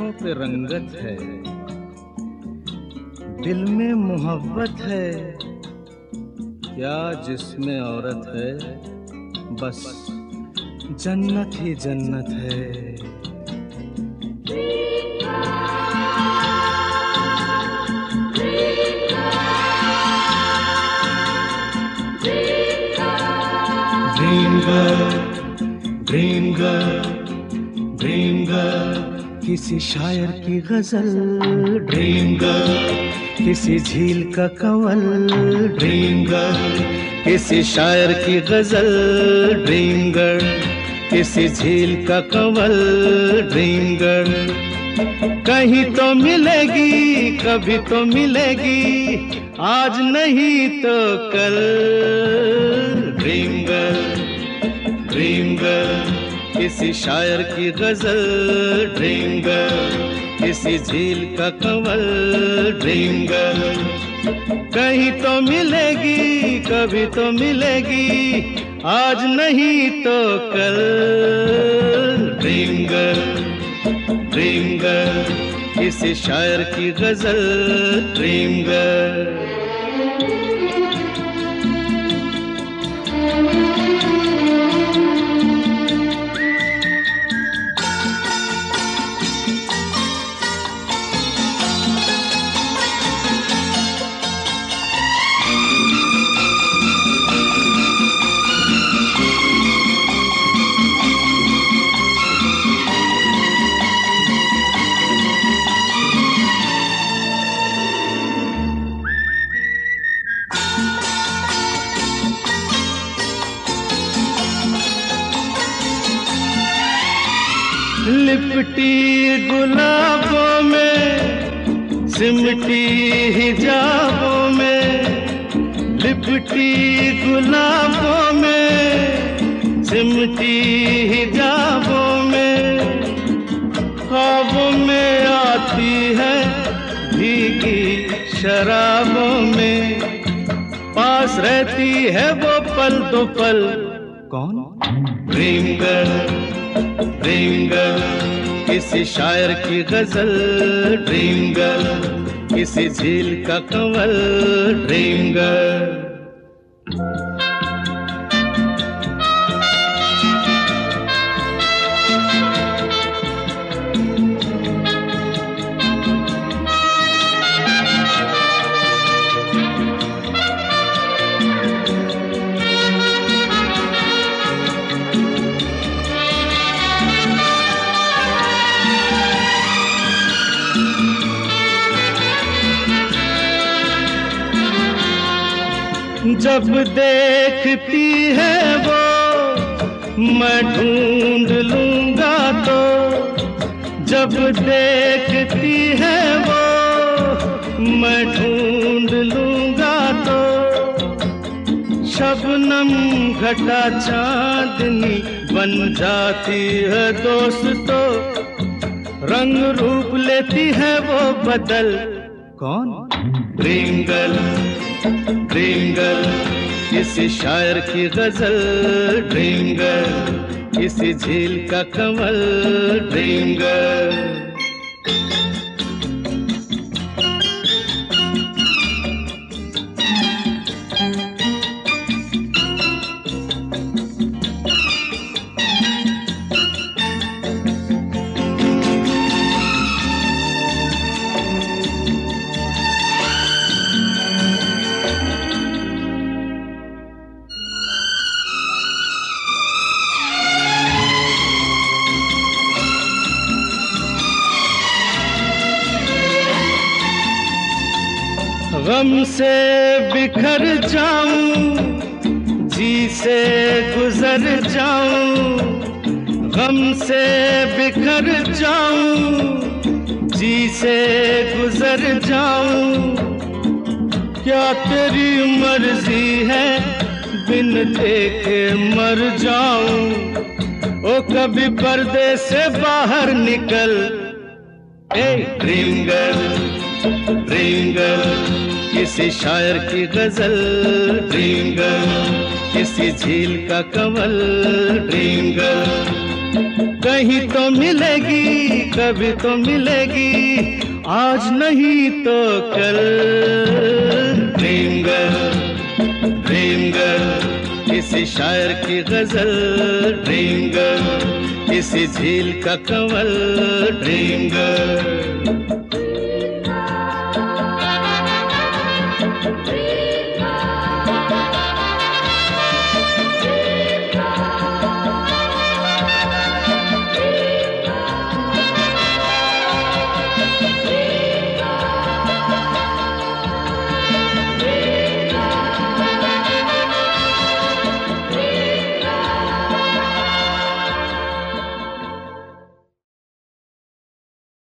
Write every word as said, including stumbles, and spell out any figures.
होठों पे रंगत है, दिल में मोहब्बत है, क्या जिसमें औरत है, बस जन्नत ही जन्नत है। Dream girl, dream girl, dream girl, किसी शायर की गजल, ड्रीम गर्ल, किसी झील का कंवल, ड्रीम गर्ल, किसी शायर की गजल, ड्रीम गर्ल, किसी झील का कंवल, ड्रीम गर्ल, कहीं तो मिलेगी, कभी तो मिलेगी, आज नहीं तो कल, ड्रीम गर्ल, ड्रीम गर्ल, किसी शायर की गजल, ड्रीम गर्ल, किसी झील का कंवल, ड्रीम गर्ल, कहीं तो मिलेगी, कभी तो मिलेगी, आज नहीं तो कल, ड्रीम गर्ल, ड्रीम गर्ल, किसी शायर की गजल, ड्रीम गर्ल। लिपटी गुलाबों में, सिमटी हिजाबों में, लिपटी गुलाबों में, सिमटी हिजाबों में, ख्वाबों में आती है भीगी शराबों में, पास रहती है वो पल दो पल, कौन? ड्रीम गर्ल, ड्रीम गर्ल, किसी शायर की गजल, ड्रीम गर्ल, किसी झील का कंवल, ड्रीम गर्ल। जब देखती है वो मैं ढूंढ लूंगा तो, जब देखती है वो मैं ढूंढ लूंगा तो, शबनम घटा चांदनी बन जाती है दोस्तों, रंग रूप लेती है वो बदल, कौन? ड्रीम गर्ल, ड्रीम गर्ल, किसी शायर की गजल, ड्रीम गर्ल, किसी झील का कंवल, ड्रीम गर्ल। गम से बिखर जाऊं, जी से गुजर जाऊं, गम से बिखर जाऊं, जी से गुजर जाऊं, क्या तेरी मर्जी है बिन देखे मर जाऊं, ओ कभी पर्दे से बाहर निकल, ए ड्रीम गर्ल, ड्रीम गर्ल, किसी शायर की गजल, ड्रीम गर्ल, किसी झील का कंवल, ड्रीम गर्ल, कहीं तो मिलेगी, कभी तो मिलेगी, आज नहीं तो कल। ड्रीम गर्ल, ड्रीम गर्ल, किसी शायर की गजल। ड्रीम गर्ल, किसी झील का कंवल। Dream girl.